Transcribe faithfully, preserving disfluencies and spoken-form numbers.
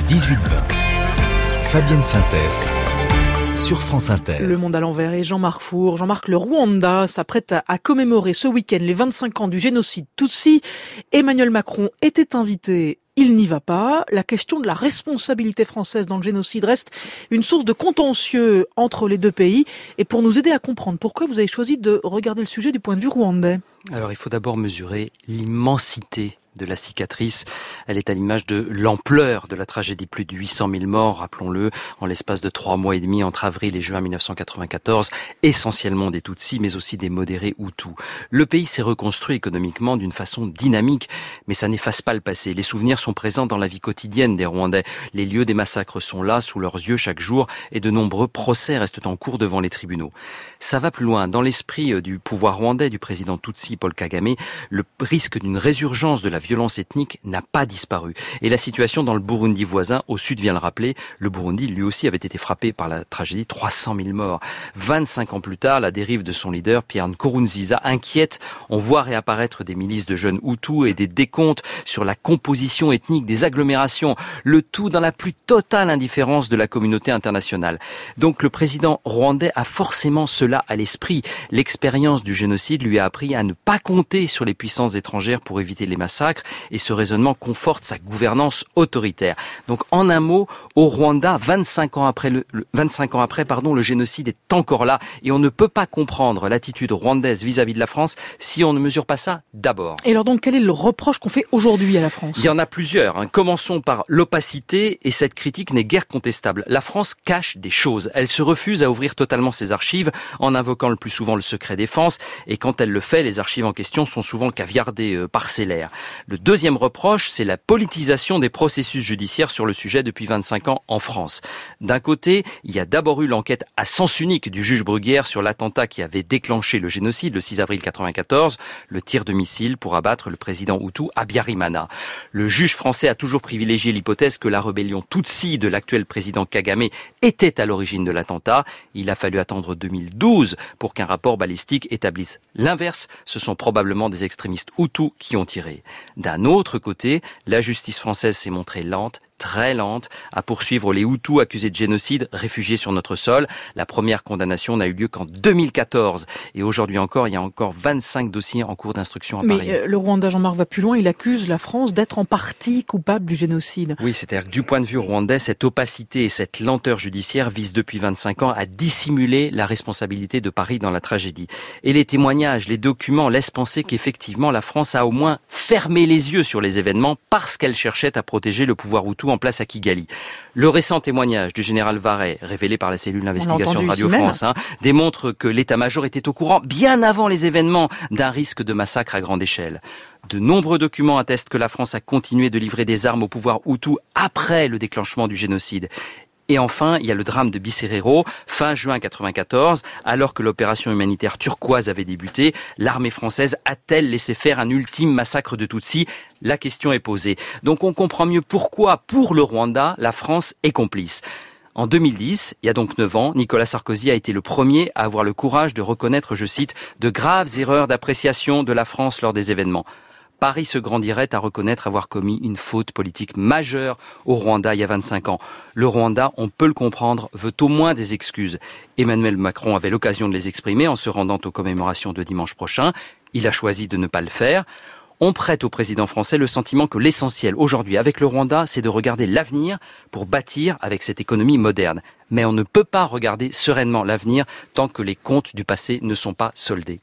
dix-huit vingt. Fabienne Synthèse sur France Inter. Le Monde à l'envers et Jean-Marc Four. Jean-Marc, le Rwanda s'apprête à, à commémorer ce week-end les vingt-cinq ans du génocide Tutsi. Emmanuel Macron était invité. Il n'y va pas. La question de la responsabilité française dans le génocide reste une source de contentieux entre les deux pays. Et pour nous aider à comprendre pourquoi vous avez choisi de regarder le sujet du point de vue rwandais. Alors il faut d'abord mesurer l'immensité de la cicatrice. Elle est à l'image de l'ampleur de la tragédie. Plus de huit cent mille morts, rappelons-le, en l'espace de trois mois et demi entre avril et juin mille neuf cent quatre-vingt-quatorze, essentiellement des Tutsis, mais aussi des modérés Hutus. Le pays s'est reconstruit économiquement d'une façon dynamique, mais ça n'efface pas le passé. Les souvenirs sont présents dans la vie quotidienne des Rwandais. Les lieux des massacres sont là, sous leurs yeux chaque jour, et de nombreux procès restent en cours devant les tribunaux. Ça va plus loin. Dans l'esprit du pouvoir rwandais du président Tutsi, Paul Kagame, le risque d'une résurgence de la violence ethnique n'a pas disparu. Et la situation dans le Burundi voisin, au sud vient le rappeler, le Burundi lui aussi avait été frappé par la tragédie, trois cent mille morts. vingt-cinq ans plus tard, la dérive de son leader, Pierre Nkurunziza, inquiète. On voit réapparaître des milices de jeunes Hutus et des décomptes sur la composition ethnique des agglomérations, le tout dans la plus totale indifférence de la communauté internationale. Donc le président rwandais a forcément cela à l'esprit. L'expérience du génocide lui a appris à ne pas compter sur les puissances étrangères pour éviter les massacres, et ce raisonnement conforte sa gouvernance autoritaire. Donc en un mot, au Rwanda, vingt-cinq ans après, le, le, vingt-cinq ans après pardon, le génocide est encore là, et on ne peut pas comprendre l'attitude rwandaise vis-à-vis de la France si on ne mesure pas ça d'abord. Et alors donc quel est le reproche qu'on fait aujourd'hui à la France ? Il y en a plusieurs. Hein. Commençons par l'opacité, et cette critique n'est guère contestable. La France cache des choses. Elle se refuse à ouvrir totalement ses archives en invoquant le plus souvent le secret défense, et quand elle le fait, les archives en question sont souvent caviardées, euh, parcellaires. Le deuxième reproche, c'est la politisation des processus judiciaires sur le sujet depuis vingt-cinq ans en France. D'un côté, il y a d'abord eu l'enquête à sens unique du juge Bruguière sur l'attentat qui avait déclenché le génocide le six avril quatre-vingt-quatorze, le tir de missile pour abattre le président Hutu Habyarimana. Le juge français a toujours privilégié l'hypothèse que la rébellion Tutsi de l'actuel président Kagame était à l'origine de l'attentat. Il a fallu attendre deux mille douze pour qu'un rapport balistique établisse l'inverse. Ce sont probablement des extrémistes Hutus qui ont tiré. D'un autre côté, la justice française s'est montrée lente, très lente, à poursuivre les Hutus accusés de génocide réfugiés sur notre sol. La première condamnation n'a eu lieu qu'en deux mille quatorze. Et aujourd'hui encore, il y a encore vingt-cinq dossiers en cours d'instruction à Mais Paris. Euh, le Rwanda, Jean-Marc, va plus loin. Il accuse la France d'être en partie coupable du génocide. Oui, c'est-à-dire que du point de vue rwandais, cette opacité et cette lenteur judiciaire visent depuis vingt-cinq ans à dissimuler la responsabilité de Paris dans la tragédie. Et les témoignages, les documents laissent penser qu'effectivement la France a au moins fermé les yeux sur les événements parce qu'elle cherchait à protéger le pouvoir Hutu en place à Kigali. Le récent témoignage du général Varey, révélé par la cellule d'investigation de Radio France, hein, démontre que l'état-major était au courant bien avant les événements d'un risque de massacre à grande échelle. De nombreux documents attestent que la France a continué de livrer des armes au pouvoir Hutu après le déclenchement du génocide. Et enfin, il y a le drame de Biserero, fin juin quatre-vingt-quatorze, alors que l'opération humanitaire turquoise avait débuté, l'armée française a-t-elle laissé faire un ultime massacre de Tutsis ? La question est posée. Donc on comprend mieux pourquoi, pour le Rwanda, la France est complice. En deux mille dix, il y a donc neuf ans, Nicolas Sarkozy a été le premier à avoir le courage de reconnaître, je cite, « de graves erreurs d'appréciation de la France lors des événements ». Paris se grandirait à reconnaître avoir commis une faute politique majeure au Rwanda il y a vingt-cinq ans. Le Rwanda, on peut le comprendre, veut au moins des excuses. Emmanuel Macron avait l'occasion de les exprimer en se rendant aux commémorations de dimanche prochain. Il a choisi de ne pas le faire. On prête au président français le sentiment que l'essentiel aujourd'hui avec le Rwanda, c'est de regarder l'avenir pour bâtir avec cette économie moderne. Mais on ne peut pas regarder sereinement l'avenir tant que les comptes du passé ne sont pas soldés.